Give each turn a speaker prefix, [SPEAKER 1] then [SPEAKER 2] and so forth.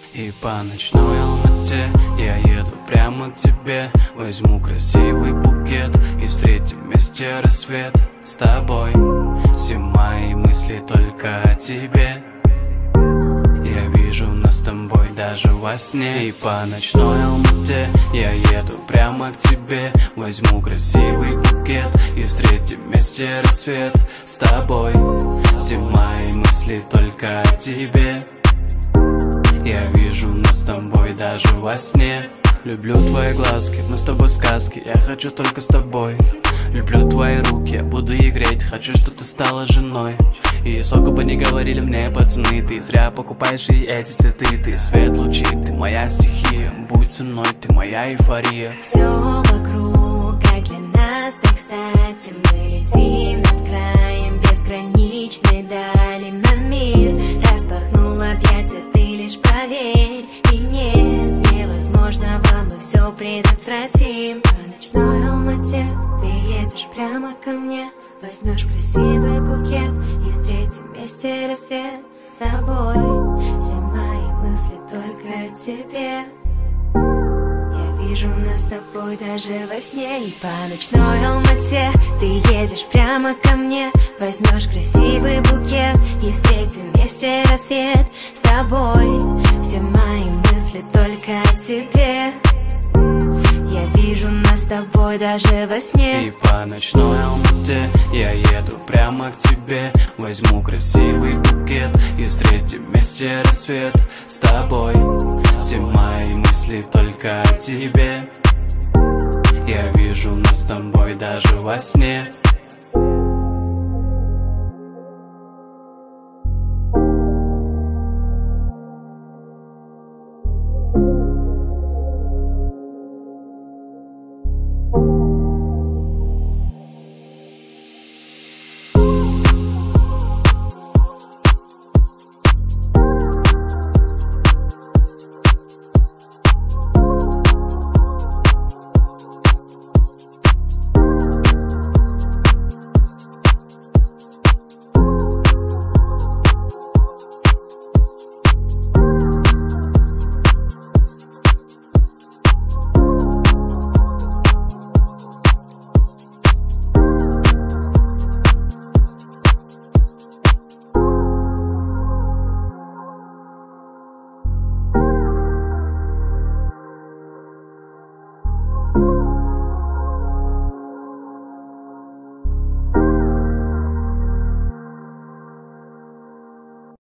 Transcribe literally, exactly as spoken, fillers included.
[SPEAKER 1] И по ночной Алмате я еду прямо к тебе. Возьму красивый букет и встретим вместе рассвет с тобой. Все мои мысли только о тебе. Я вижу нас с тобой даже во сне. И по ночной Алмате я еду прямо к тебе. Возьму красивый букет и встретим вместе рассвет с тобой. Все мои мысли только о тебе. Я вижу нас с тобой даже во сне. Люблю твои глазки, мы с тобой сказки. Я хочу только с тобой. Люблю твои руки, я буду их греть. Хочу, чтобы ты стала женой. И сколько бы ни говорили мне пацаны, ты зря покупаешь и эти цветы. Ты свет лучи, ты моя стихия. Будь со мной, ты моя эйфория.
[SPEAKER 2] Все вокруг, как для нас, так кстати. Мы летим над краем безграничной дали на мир. Распахнул объятия, ты лишь поверь. И нет, невозможного мы все предотвратим. По ночной Алмате ты едешь прямо ко мне. Возьмешь красивый букет и встретим вместе рассвет с тобой. Все мои мысли только о тебе. Я вижу нас с тобой даже во сне. И по ночной Алмате ты едешь прямо ко мне. Возьмешь красивый букет и встретим вместе рассвет с тобой. Все мои мысли только о тебе. Я вижу нас с тобой даже во сне.
[SPEAKER 1] И по ночной Алмате я еду прямо к тебе. Возьму красивый букет и встретим вместе рассвет с тобой. Все мои мысли только о тебе. Я вижу нас с тобой даже во сне.